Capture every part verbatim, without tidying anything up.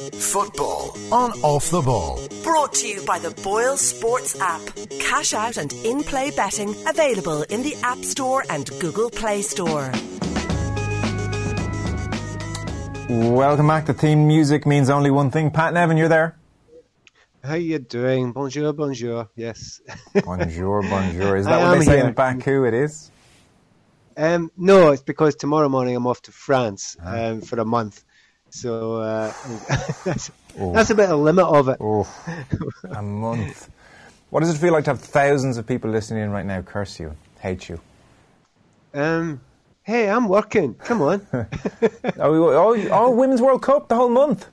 Football on Off the Ball. Brought to you by the Boyle Sports app. Cash out and in-play betting available in the App Store and Google Play Store. Welcome back. The theme music means only one thing. Pat Nevin, you're there. How you doing? Bonjour, bonjour. Yes. Bonjour, bonjour. Is that what they say here. in Baku? It is? Um, no, it's because tomorrow morning I'm off to France Ah. um, for a month. So uh, that's, that's about the limit of it. Oh, a month. What does it feel like to have thousands of people listening in right now curse you, hate you? Um, hey, I'm working. Come on. oh, oh, oh, Women's World Cup, the whole month.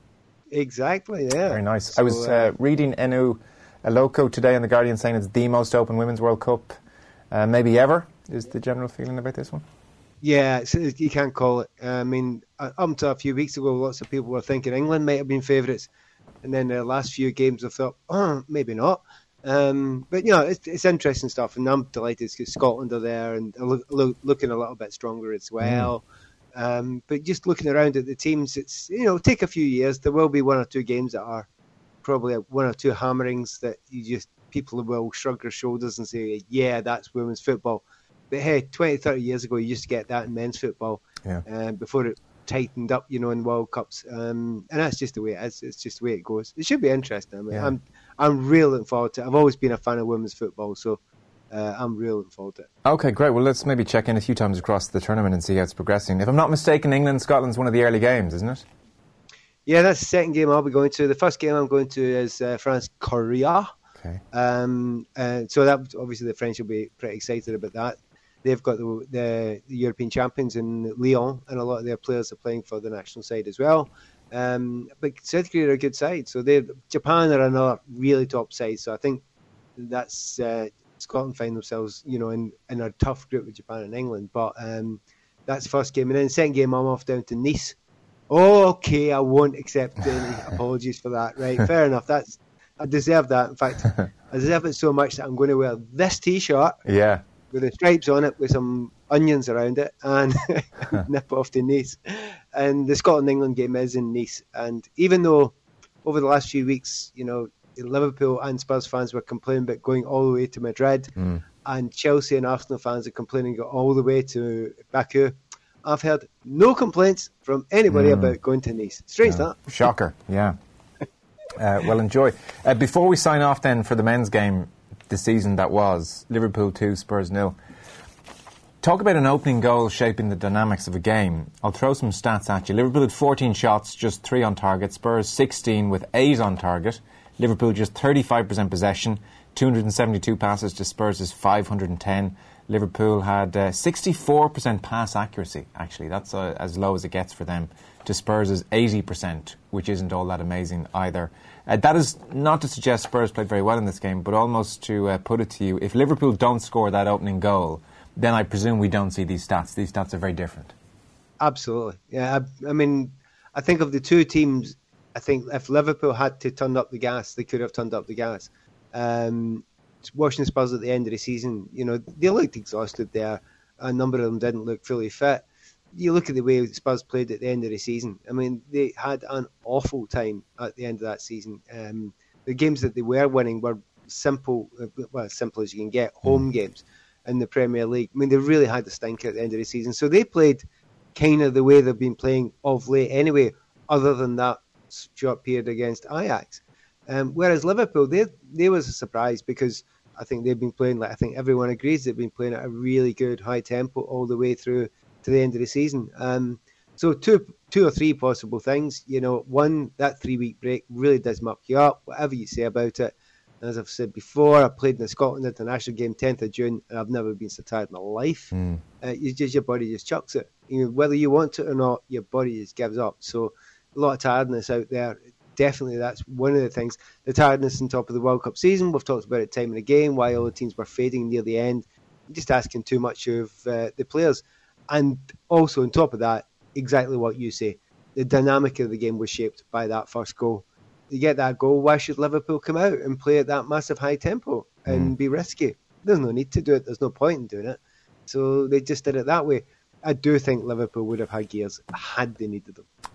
Exactly, yeah. Very nice. So, I was uh, reading Enu Aloko today in The Guardian saying it's the most open Women's World Cup uh, maybe ever. Is the general feeling about this one? Yeah, it's, you can't call it. I mean, up until a few weeks ago, lots of people were thinking England might have been favourites. And then the last few games, I thought, oh, maybe not. Um, but, you know, it's, it's interesting stuff. And I'm delighted because Scotland are there and look, look, looking a little bit stronger as well. Mm. Um, but just looking around at the teams, it's, you know, take a few years. There will be one or two games that are probably one or two hammerings that you just, people will shrug their shoulders and say, yeah, that's women's football. But hey, twenty, thirty years ago, you used to get that in men's football yeah. um, before it tightened up, you know, in World Cups. Um, and that's just the way it is. It's just the way it goes. It should be interesting. I mean, Yeah. I'm I'm really looking forward to it. I've always been a fan of women's football, so uh, I'm really looking forward to it. Okay, great. Well, let's maybe check in a few times across the tournament and see how it's progressing. If I'm not mistaken, England-Scotland's one of the early games, isn't it? Yeah, that's the second game I'll be going to. The first game I'm going to is uh, France-Korea. Okay. Um, uh, so that obviously the French will be pretty excited about that. They've got the, the, the European champions in Lyon, and a lot of their players are playing for the national side as well. Um, but South Korea are a good side, so they Japan are another really top side. So I think that's uh, Scotland find themselves, you know, in, in a tough group with Japan and England. But um, that's the first game, and then the second game I'm off down to Nice. Oh, okay, I won't accept any apologies for that. Right, fair enough. That's I deserve that. In fact, I deserve it so much that I'm going to wear this T-shirt. Yeah. With the stripes on it, with some onions around it, and nip off to Nice. And the Scotland-England game is in Nice. And even though over the last few weeks, you know, Liverpool and Spurs fans were complaining about going all the way to Madrid, Mm. and Chelsea and Arsenal fans are complaining going all the way to Baku, I've heard no complaints from anybody Mm. about going to Nice. Strange Yeah. that. Shocker, yeah. Uh, well, enjoy. Uh, before we sign off then for the men's game, the season that was, Liverpool two, Spurs nil. Talk about an opening goal shaping the dynamics of a game. I'll throw some stats at you. Liverpool had fourteen shots, just three on target. Spurs sixteen with eight on target. Liverpool just thirty-five percent possession, two hundred seventy-two passes to Spurs' five hundred ten. Liverpool had uh, sixty-four percent pass accuracy, actually. That's uh, as low as it gets for them, to Spurs' eighty percent, which isn't all that amazing either. Uh, that is not to suggest Spurs played very well in this game, but almost to uh, put it to you, if Liverpool don't score that opening goal, then I presume we don't see these stats. These stats are very different. Absolutely. Yeah, I, I mean, I think of the two teams, I think if Liverpool had to turn up the gas, they could have turned up the gas. Um, watching Spurs at the end of the season, you know, they looked exhausted there. A number of them didn't look fully fit. You look at the way Spurs played at the end of the season. I mean, they had an awful time at the end of that season. Um, the games that they were winning were simple, well, as simple as you can get, home mm. games in the Premier League. I mean, they really had the stinker at the end of the season. So they played kind of the way they've been playing of late anyway, other than that short period against Ajax. Um, whereas Liverpool, they they was a surprise because I think they've been playing, like I think everyone agrees, they've been playing at a really good high tempo all the way through to the end of the season. Um, so two two or three possible things. You know, one, that three-week break really does muck you up, whatever you say about it. As I've said before, I played in the Scotland international game tenth of June, and I've never been so tired in my life. Mm. Uh, you just Your body just chucks it. You know, whether you want it or not, your body just gives up. So a lot of tiredness out there. Definitely, that's one of the things. The tiredness on top of the World Cup season. We've talked about it time and again, why all the teams were fading near the end. Just asking too much of uh, the players. And also on top of that, exactly what you say. The dynamic of the game was shaped by that first goal. You get that goal, why should Liverpool come out and play at that massive high tempo and mm. be risky? There's no need to do it. There's no point in doing it. So they just did it that way. I do think Liverpool would have had gears had they needed them.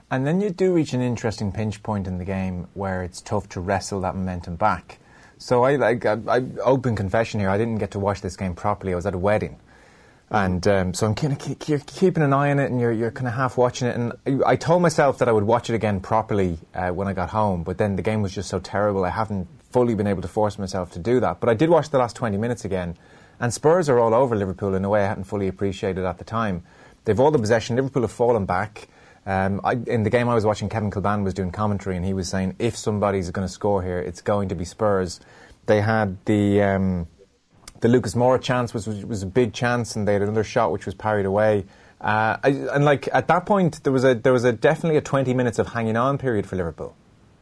And then you do reach an interesting pinch point in the game where it's tough to wrestle that momentum back. So I, like, I, I open confession here, I didn't get to watch this game properly. I was at a wedding. And um, so I'm kind of keep, you're keeping an eye on it, and you're you're kind of half watching it. And I, I told myself that I would watch it again properly uh, when I got home, but then the game was just so terrible. I haven't fully been able to force myself to do that. But I did watch the last twenty minutes again, and Spurs are all over Liverpool in a way I hadn't fully appreciated at the time. They've all the possession. Liverpool have fallen back. Um, I, in the game I was watching, Kevin Kilbane was doing commentary, and he was saying if somebody's going to score here, it's going to be Spurs. They had the. Um, The Lucas Moura chance was was a big chance, and they had another shot which was parried away. Uh, I, and like at that point, there was a there was a definitely a twenty minutes of hanging on period for Liverpool.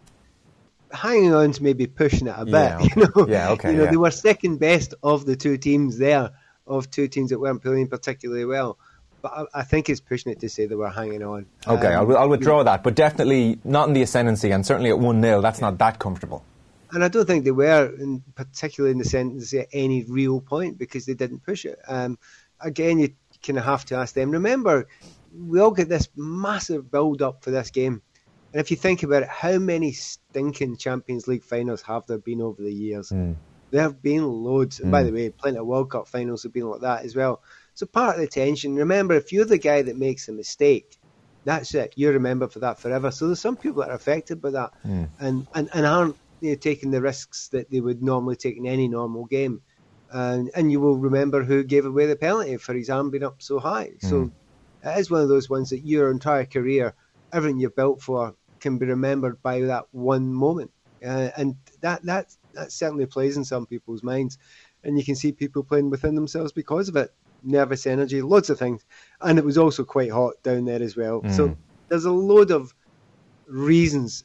Hanging on to maybe pushing it a bit. Yeah, okay. You know, yeah, okay, you know yeah. They were second best of the two teams there, of two teams that weren't playing particularly well. But I, I think it's pushing it to say they were hanging on. Okay, um, I'll, I'll withdraw that, but definitely not in the ascendancy, and certainly at one nil, that's not that comfortable. And I don't think they were, in, particularly in the sense at any real point, because they didn't push it. Um, again, you kind of have to ask them. Remember, we all get this massive build-up for this game. And if you think about it, how many stinking Champions League finals have there been over the years? Mm. There have been loads. And mm. by the way, plenty of World Cup finals have been like that as well. So part of the tension, remember, if you're the guy that makes a mistake, that's it. You're remembered for that forever. So there's some people that are affected by that mm. and, and, and aren't you know, taking the risks that they would normally take in any normal game. And, and you will remember who gave away the penalty for his arm being up so high. Mm. So it is one of those ones that your entire career, everything you've built for, can be remembered by that one moment. Uh, and that, that, that certainly plays in some people's minds. And you can see people playing within themselves because of it. Nervous energy, lots of things. And it was also quite hot down there as well. Mm. So there's a load of reasons.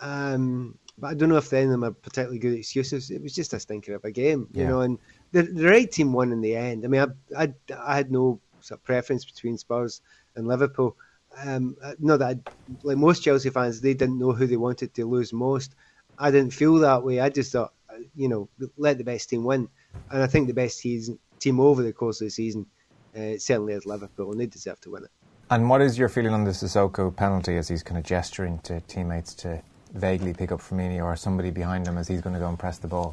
Um, But I don't know if any of them are particularly good excuses. It was just a stinker of a game, you yeah. know, and the, the right team won in the end. I mean, I, I, I had no sort of preference between Spurs and Liverpool. Um, not that, I'd, like most Chelsea fans, they didn't know who they wanted to lose most. I didn't feel that way. I just thought, you know, let the best team win. And I think the best team, team over the course of the season uh, certainly is Liverpool, and they deserve to win it. And what is your feeling on the Sissoko penalty as he's kind of gesturing to teammates to vaguely pick up Firmino or somebody behind him as he's going to go and press the ball?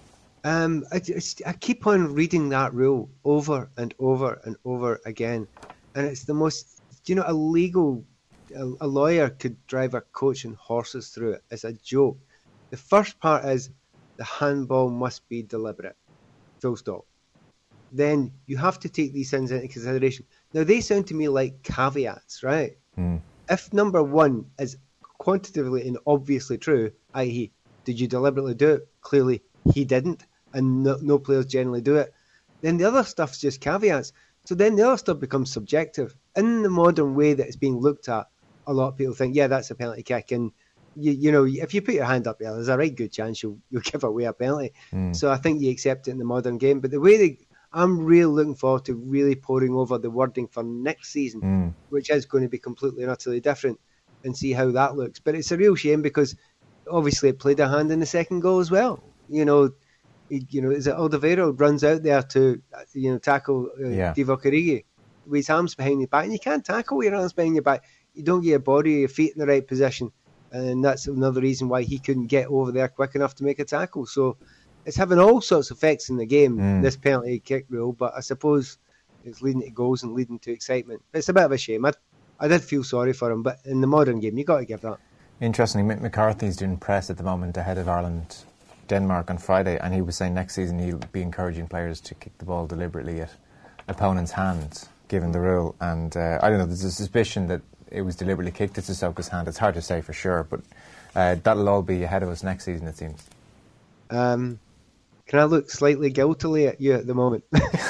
Um, I, I keep on reading that rule over and over and over again, and it's the most, you know, a legal, a, a lawyer could drive a coach and horses through it. It's a joke. The first part is the handball must be deliberate, full stop. Then you have to take these things into consideration. Now, they sound to me like caveats, right? Mm. If number one is quantitatively and obviously true, that is, did you deliberately do it? Clearly, he didn't, and no, no players generally do it. Then the other stuff's just caveats. So then the other stuff becomes subjective. In the modern way that it's being looked at, a lot of people think, yeah, that's a penalty kick, and you, you know, if you put your hand up there, there's a right good chance you'll, you'll give away a penalty. Mm. So I think you accept it in the modern game. But the way they, I'm really looking forward to really poring over the wording for next season, mm. which is going to be completely and utterly different, and see how that looks. But it's a real shame because obviously it played a hand in the second goal as well. You know, you know, is it Alderweireld runs out there to, you know, tackle uh, yeah. Divock Origi with his arms behind your back, and you can't tackle with your arms behind your back. You don't get your body, your feet in the right position, and that's another reason why he couldn't get over there quick enough to make a tackle. So it's having all sorts of effects in the game, mm. this penalty kick rule, but I suppose it's leading to goals and leading to excitement. It's a bit of a shame. I, I did feel sorry for him, but in the modern game, you got to give that. Interestingly, Mick McCarthy's doing press at the moment ahead of Ireland Denmark on Friday, and he was saying next season he'll be encouraging players to kick the ball deliberately at opponents' hands, given the rule. And uh, I don't know, there's a suspicion that it was deliberately kicked at Sissoko's hand. It's hard to say for sure, but uh, that'll all be ahead of us next season, it seems. Um, can I look slightly guiltily at you at the moment?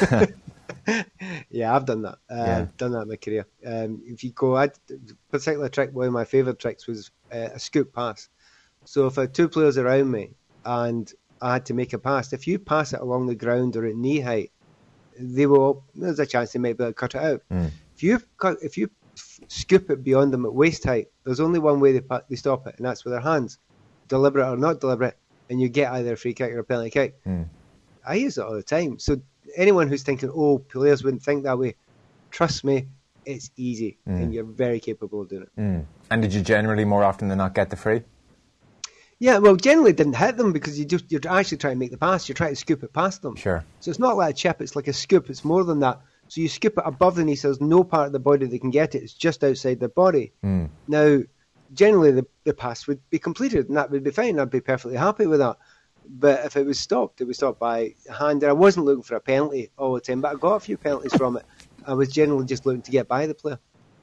Yeah, I've done that. Uh, yeah. I've done that in my career. Um, if you go, I particular trick. One of my favourite tricks was uh, a scoop pass. So if I had two players around me and I had to make a pass, if you pass it along the ground or at knee height, they will. There's a chance they might be able to cut it out. Mm. If you cut, if you scoop it beyond them at waist height, there's only one way they they stop it, and that's with their hands, deliberate or not deliberate, and you get either a free kick or a penalty kick. Mm. I use it all the time. So anyone who's thinking, oh, players wouldn't think that way, trust me, it's easy, mm. and you're very capable of doing it. Mm. And did you generally, more often than not, get the free? Yeah, well, generally it didn't hit them because you just, you're actually trying to make the pass. You're trying to scoop it past them. Sure. So it's not like a chip, it's like a scoop. It's more than that. So you scoop it above the knee, so there's no part of the body that can get it. It's just outside the body. Mm. Now, generally the, the pass would be completed, and that would be fine. I'd be perfectly happy with that. But if it was stopped, it was stopped by hand. And I wasn't looking for a penalty all the time, but I got a few penalties from it. I was generally just looking to get by the player.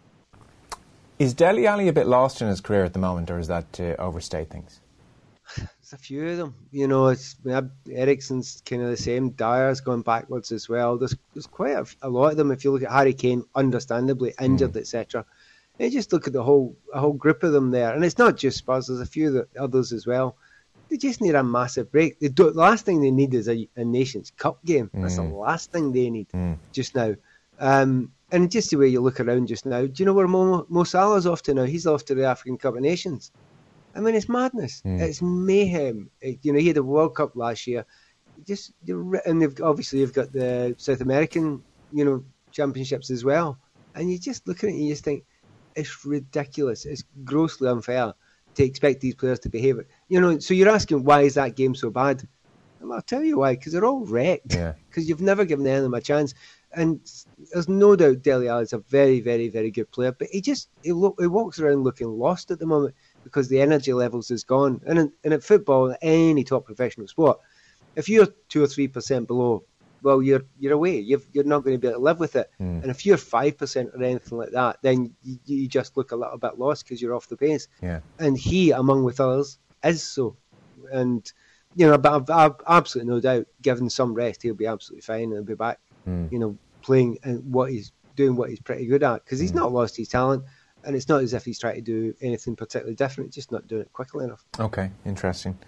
Is Dele Alli a bit lost in his career at the moment, or is that to overstate things? There's a few of them. You know, it's Eriksen's kind of the same. Dyer's going backwards as well. There's there's quite a, a lot of them. If you look at Harry Kane, understandably injured, mm. et cetera. You just look at the whole a whole group of them there, and it's not just Spurs. There's a few that, others as well. They just need a massive break. They do, the last thing they need is a, a Nations Cup game. Mm. That's the last thing they need mm. just now. Um, and just the way you look around just now, do you know where Mo, Mo Salah's off to now? He's off to the African Cup of Nations. I mean, it's madness. Mm. It's mayhem. It, you know, he had the World Cup last year. Just and they've obviously you've got the South American, you know, championships as well. And you just look at it and you just think it's ridiculous. It's grossly unfair to expect these players to behave it. You know, so you're asking why is that game so bad? And I'll tell you why. Because they're all wrecked. Because yeah. you've never given any of them a chance. And there's no doubt Dele Alli is a very, very, very good player. But he just he, lo- he walks around looking lost at the moment, because the energy levels is gone. And in, and in football, any top professional sport, if you're two or three percent below, well, you're you're away. You've, you're not going to be able to live with it. Mm. And if you're five percent or anything like that, then you, you just look a little bit lost because you're off the pace. Yeah. And he, among with others, is so. And, you know, but I've, I've absolutely no doubt, given some rest, he'll be absolutely fine and he'll be back, mm. you know, playing and what he's doing, what he's pretty good at. Because he's mm. not lost his talent. And it's not as if he's trying to do anything particularly different, just not doing it quickly enough. Okay, interesting.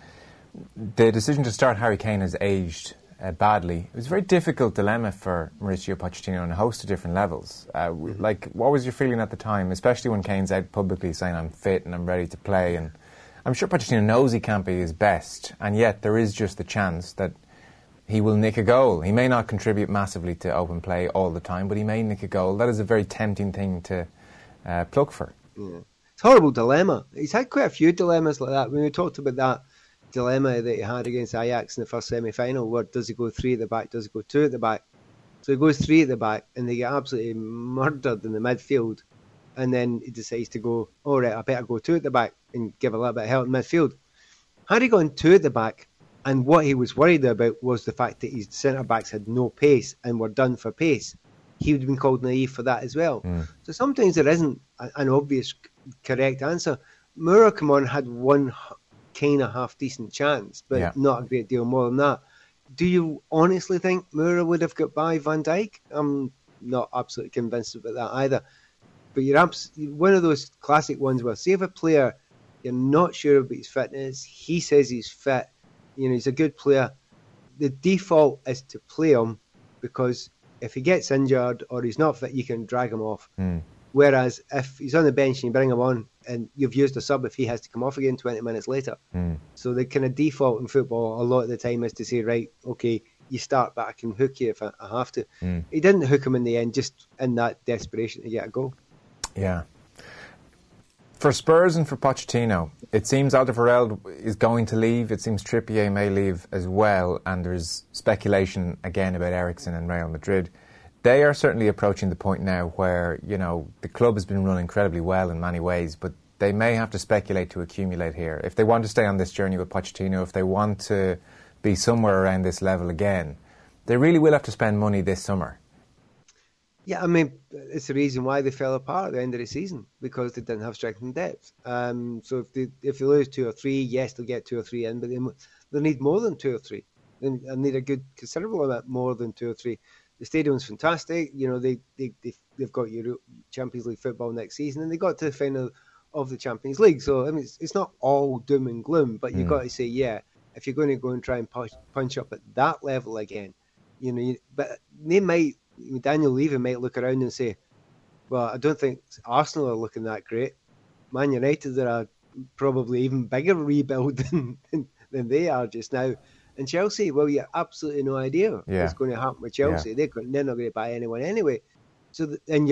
The decision to start Harry Kane has aged uh, badly. It was a very difficult dilemma for Mauricio Pochettino on a host of different levels. Uh, mm-hmm. Like, what was your feeling at the time, especially when Kane's out publicly saying, I'm fit and I'm ready to play? And I'm sure Pochettino knows he can't be his best, and yet there is just the chance that he will nick a goal. He may not contribute massively to open play all the time, but he may nick a goal. That is a very tempting thing to Uh, plug for. Yeah. It's a horrible dilemma. He's had quite a few dilemmas like that. When we talked about that dilemma that he had against Ajax in the first semi-final, where does he go three at the back, does he go two at the back? So he goes three at the back and they get absolutely murdered in the midfield, and then he decides to go, all right, I better go two at the back and give a little bit of help in midfield. Had he gone two at the back, and what he was worried about was the fact that his centre-backs had no pace and were done for pace, he would have been called naive for that as well. Mm. So sometimes there isn't an obvious correct answer. Moura, come on, had one kind of half-decent chance, but yeah. not a great deal more than that. Do you honestly think Moura would have got by Van Dijk? I'm not absolutely convinced about that either. But you're abs- one of those classic ones where, say if a player, you're not sure about his fitness, he says he's fit, you know, he's a good player, the default is to play him, because if he gets injured or he's not fit, you can drag him off. Mm. Whereas if he's on the bench and you bring him on and you've used a sub, if he has to come off again twenty minutes later. Mm. So the kind of default in football a lot of the time is to say, right, okay, you start, but I can hook you if I, I have to. Mm. He didn't hook him in the end, just in that desperation to get a goal. Yeah. For Spurs and for Pochettino, it seems Alderweireld is going to leave. It seems Trippier may leave as well. And there's speculation again about Eriksen and Real Madrid. They are certainly approaching the point now where, you know, the club has been run incredibly well in many ways, but they may have to speculate to accumulate here. If they want to stay on this journey with Pochettino, if they want to be somewhere around this level again, they really will have to spend money this summer. Yeah, I mean, it's the reason why they fell apart at the end of the season, because they didn't have strength and depth. Um, so if they if they lose two or three, yes, they'll get two or three in, but they they'll need more than two or three. They need a good, considerable amount more than two or three. The stadium's fantastic. You know, they they they've, they've got Euro Champions League football next season, and they got to the final of the Champions League. So I mean, it's, it's not all doom and gloom, but you've mm. got to say, yeah, if you're going to go and try and punch, punch up at that level again, you know, you, but they might. Daniel Levy might look around and say, well, I don't think Arsenal are looking that great. Man United are a probably even bigger rebuild than, than, than they are just now. And Chelsea, well, you have absolutely no idea yeah. what's going to happen with Chelsea. Yeah. They're, they're not going to buy anyone anyway. So, the, and you're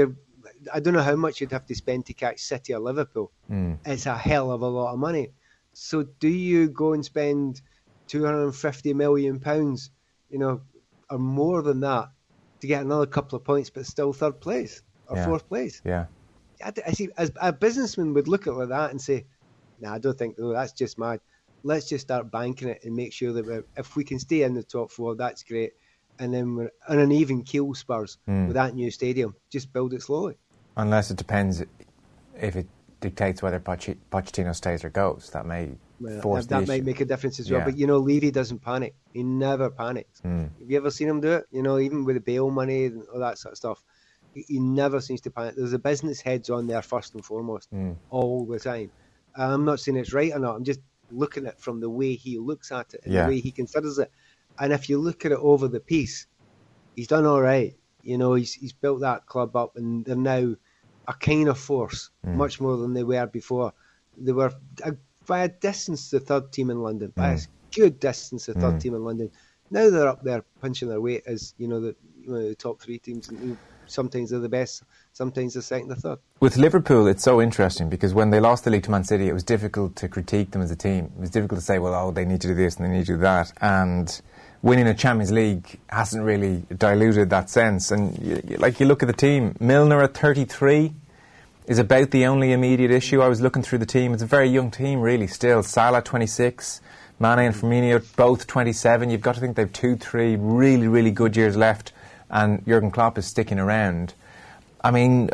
I don't know how much you'd have to spend to catch City or Liverpool. Mm. It's a hell of a lot of money. So do you go and spend two hundred fifty million pounds, you know, or more than that, to get another couple of points, but still third place or Yeah. fourth place? Yeah. I, I see. As a businessman would look at it like that and say, "Nah, I don't think. No, that's just mad. Let's just start banking it and make sure that we're, if we can stay in the top four, that's great. And then we're on an even keel, Spurs, Mm. with that new stadium. Just build it slowly." Unless it depends if it dictates whether Poch- Pochettino stays or goes. That may Well, force that the that issue. might make a difference as well. Yeah. But, you know, Levy doesn't panic. He never panics. Mm. Have you ever seen him do it? You know, even with the bail money and all that sort of stuff, he, he never seems to panic. There's a business heads on there first and foremost, Mm. all the time. I'm not saying it's right or not. I'm just looking at it from the way he looks at it and Yeah. the way he considers it. And if you look at it over the piece, he's done all right. You know, he's he's built that club up, and they're now a kind of force, Mm. much more than they were before. They were a, by a distance the third team in London, by Mm. a good distance the third Mm. team in London. Now they're up there punching their weight as, you know, the, you know, the top three teams. And sometimes they're the best, sometimes they're second or third. With Liverpool, it's so interesting because when they lost the league to Man City, it was difficult to critique them as a team. It was difficult to say, well, oh, they need to do this and they need to do that. And winning a Champions League hasn't really diluted that sense. And you, you, like you look at the team, Milner at thirty-three is about the only immediate issue. I was looking through the team. It's a very young team, really, still. Salah, twenty-six. Mane and Firmino, both twenty-seven. You've got to think they've two, three really, really good years left. And Jurgen Klopp is sticking around. I mean,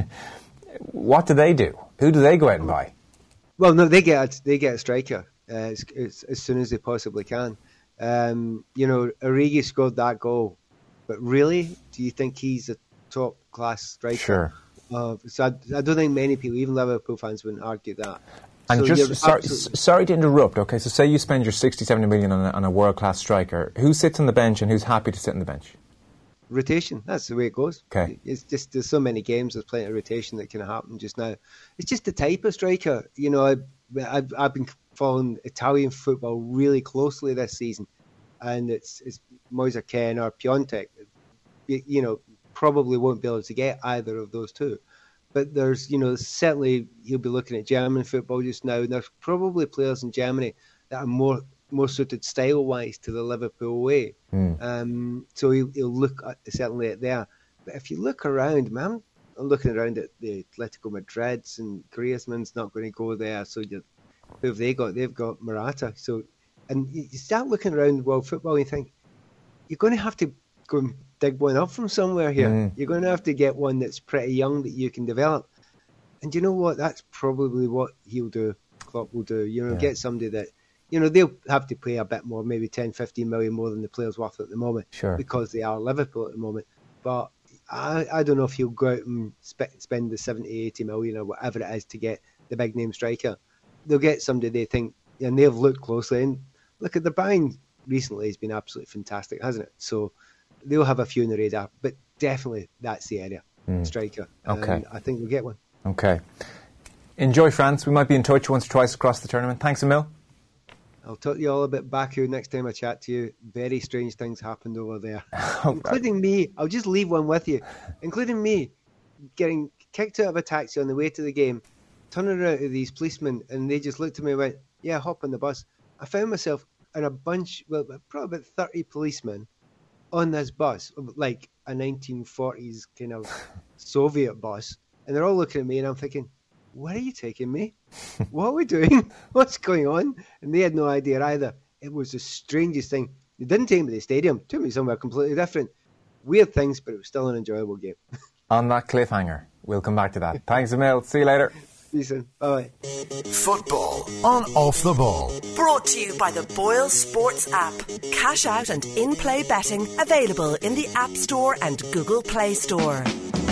what do they do? Who do they go out and buy? Well, no, they get a, they get a striker uh, as, as, as soon as they possibly can. Um, you know, Origi scored that goal, but really, do you think he's a top class striker? Sure. Uh, so I, I don't think many people, even Liverpool fans, wouldn't argue that. And So just you're sorry, absolutely- s- sorry to interrupt. Okay, so say you spend your sixty, seventy million on a, on a world class striker. Who sits on the bench and who's happy to sit on the bench? rotation. That's the way it goes. Okay. It's just there's so many games. There's plenty of rotation that can happen just now. It's just the type of striker. You know, I, I've I've been following Italian football really closely this season, and it's it's Moise Kean or Piontek. You, you know, probably won't be able to get either of those two. But there's, you know, certainly he'll be looking at German football just now, and there's probably players in Germany that are more more suited style-wise to the Liverpool way. Mm. Um, so he'll, he'll look at, certainly at there. But if you look around, man, I'm looking around at the Atletico Madrids, and Griezmann's not going to go there. So you, who have they got? They've got Morata. So, and you you start looking around world football, and you think you're going to have to go and dig one up from somewhere here. Mm. You're going to have to get one that's pretty young that you can develop. And you know what? That's probably what he'll do. Klopp will do. You know, Yeah. get somebody that, you know, they'll have to pay a bit more, maybe ten, fifteen million more than the player's worth at the moment, Sure. because they are Liverpool at the moment. But I, I don't know if he'll go out and spe- spend the seventy, eighty million or whatever it is to get the big name striker. They'll get somebody they think, and they've looked closely. And look at the buying recently has been absolutely fantastic, hasn't it? So they'll have a few in the radar, but definitely that's the area, Mm. striker. Okay. And I think we'll get one. Okay. Enjoy France. We might be in touch once or twice across the tournament. Thanks, Emil. I'll talk to you all about Baku next time I chat to you. Very strange things happened over there, Oh, including me. I'll just leave one with you, including me getting kicked out of a taxi on the way to the game, turning around to these policemen, and they just looked at me and went, "Yeah, hop on the bus." I found myself in a bunch, well, probably about thirty policemen on this bus, like a nineteen forties kind of Soviet bus, and they're all looking at me, and I'm thinking, where are you taking me? What are we doing? What's going on? And they had no idea either. It was the strangest thing. They didn't take me to the stadium. Took me somewhere completely different. Weird things, but it was still an enjoyable game. On that cliffhanger, we'll come back to that. Thanks, Emil. See you later. See you soon. Bye-bye. Football on Off the Ball. Brought to you by the Boyle Sports app. Cash out and in-play betting available in the App Store and Google Play Store.